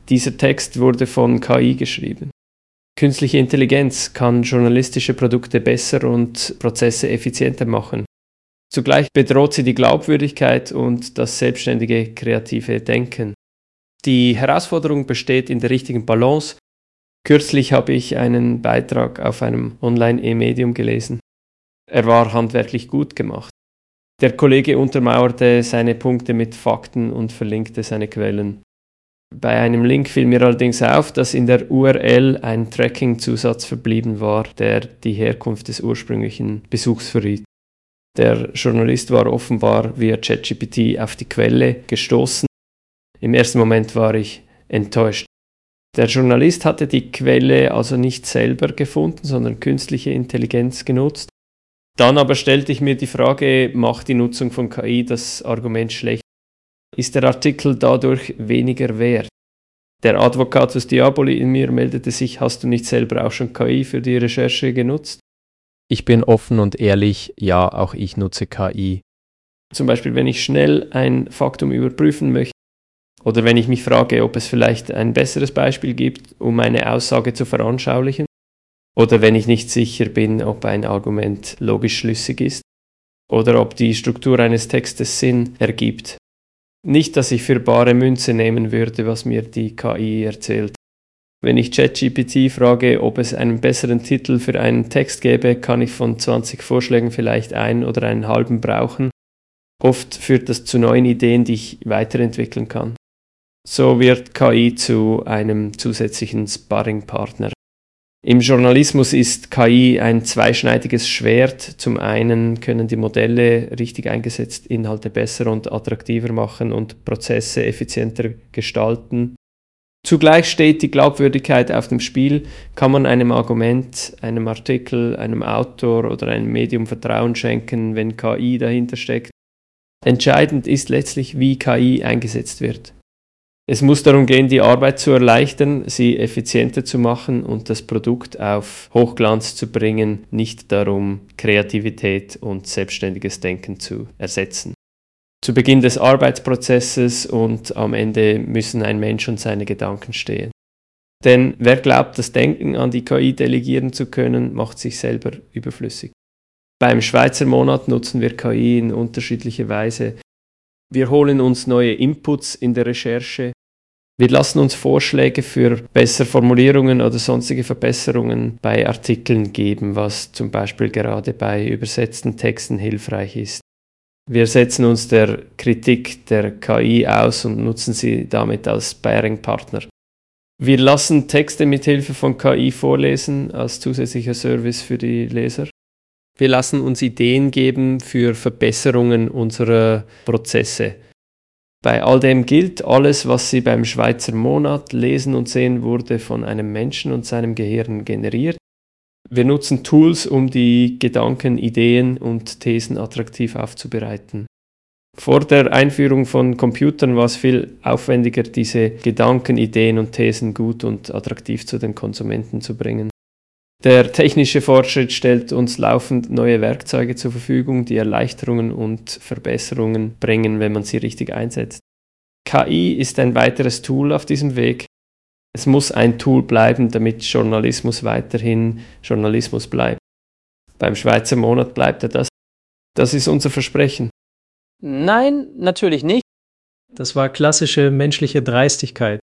Dieser Text wurde von KI geschrieben. Künstliche Intelligenz kann journalistische Produkte besser und Prozesse effizienter machen. Zugleich bedroht sie die Glaubwürdigkeit und das selbstständige kreative Denken. Die Herausforderung besteht in der richtigen Balance. Kürzlich habe ich einen Beitrag auf einem Online-E-Medium gelesen. Er war handwerklich gut gemacht. Der Kollege untermauerte seine Punkte mit Fakten und verlinkte seine Quellen. Bei einem Link fiel mir allerdings auf, dass in der URL ein Tracking-Zusatz verblieben war, der die Herkunft des ursprünglichen Besuchs verriet. Der Journalist war offenbar via ChatGPT auf die Quelle gestoßen. Im ersten Moment war ich enttäuscht. Der Journalist hatte die Quelle also nicht selber gefunden, sondern künstliche Intelligenz genutzt. Dann aber stellte ich mir die Frage, macht die Nutzung von KI das Argument schlecht? Ist der Artikel dadurch weniger wert? Der Advocatus Diaboli in mir meldete sich, hast du nicht selber auch schon KI für die Recherche genutzt? Ich bin offen und ehrlich, ja, auch ich nutze KI. Zum Beispiel, wenn ich schnell ein Faktum überprüfen möchte oder wenn ich mich frage, ob es vielleicht ein besseres Beispiel gibt, um eine Aussage zu veranschaulichen, oder wenn ich nicht sicher bin, ob ein Argument logisch schlüssig ist oder ob die Struktur eines Textes Sinn ergibt. Nicht, dass ich für bare Münze nehmen würde, was mir die KI erzählt. Wenn ich ChatGPT frage, ob es einen besseren Titel für einen Text gäbe, kann ich von 20 Vorschlägen vielleicht einen oder einen halben brauchen. Oft führt das zu neuen Ideen, die ich weiterentwickeln kann. So wird KI zu einem zusätzlichen Sparringpartner. Im Journalismus ist KI ein zweischneidiges Schwert. Zum einen können die Modelle richtig eingesetzt Inhalte besser und attraktiver machen und Prozesse effizienter gestalten. Zugleich steht die Glaubwürdigkeit auf dem Spiel. Kann man einem Argument, einem Artikel, einem Autor oder einem Medium Vertrauen schenken, wenn KI dahinter steckt? Entscheidend ist letztlich, wie KI eingesetzt wird. Es muss darum gehen, die Arbeit zu erleichtern, sie effizienter zu machen und das Produkt auf Hochglanz zu bringen, nicht darum, Kreativität und selbstständiges Denken zu ersetzen. Zu Beginn des Arbeitsprozesses und am Ende müssen ein Mensch und seine Gedanken stehen. Denn wer glaubt, das Denken an die KI delegieren zu können, macht sich selber überflüssig. Beim Schweizer Monat nutzen wir KI in unterschiedlicher Weise. Wir holen uns neue Inputs in der Recherche. Wir lassen uns Vorschläge für bessere Formulierungen oder sonstige Verbesserungen bei Artikeln geben, was zum Beispiel gerade bei übersetzten Texten hilfreich ist. Wir setzen uns der Kritik der KI aus und nutzen sie damit als Sparringpartner. Wir lassen Texte mit Hilfe von KI vorlesen als zusätzlicher Service für die Leser. Wir lassen uns Ideen geben für Verbesserungen unserer Prozesse. Bei all dem gilt, alles, was Sie beim Schweizer Monat lesen und sehen, wurde von einem Menschen und seinem Gehirn generiert. Wir nutzen Tools, um die Gedanken, Ideen und Thesen attraktiv aufzubereiten. Vor der Einführung von Computern war es viel aufwendiger, diese Gedanken, Ideen und Thesen gut und attraktiv zu den Konsumenten zu bringen. Der technische Fortschritt stellt uns laufend neue Werkzeuge zur Verfügung, die Erleichterungen und Verbesserungen bringen, wenn man sie richtig einsetzt. KI ist ein weiteres Tool auf diesem Weg. Es muss ein Tool bleiben, damit Journalismus weiterhin Journalismus bleibt. Beim Schweizer Monat bleibt er das. Das ist unser Versprechen. Nein, natürlich nicht. Das war klassische menschliche Dreistigkeit.